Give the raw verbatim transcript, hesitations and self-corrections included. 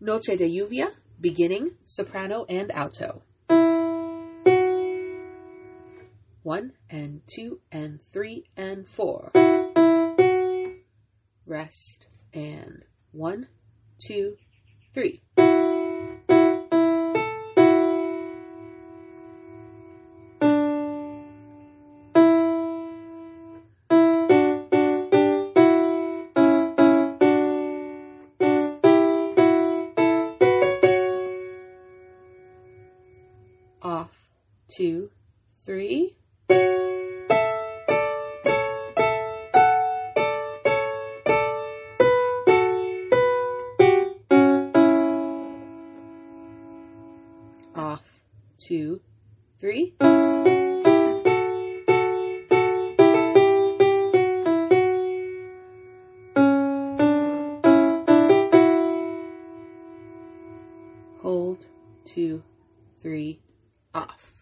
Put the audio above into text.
Noche de Lluvia, beginning, soprano and alto. One and two and three and four. Rest and one, two, three. Off, two, three. Off, two, three. Hold, two, three, off.